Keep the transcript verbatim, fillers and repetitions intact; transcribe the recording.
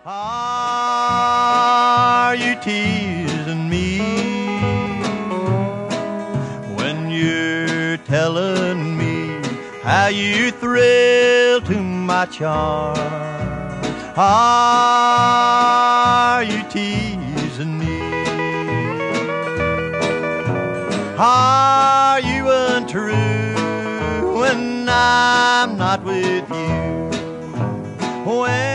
Are you teasing me when you're telling me how you thrill to my charm? Are you teasing me? Are you untrue when I'm not with you? When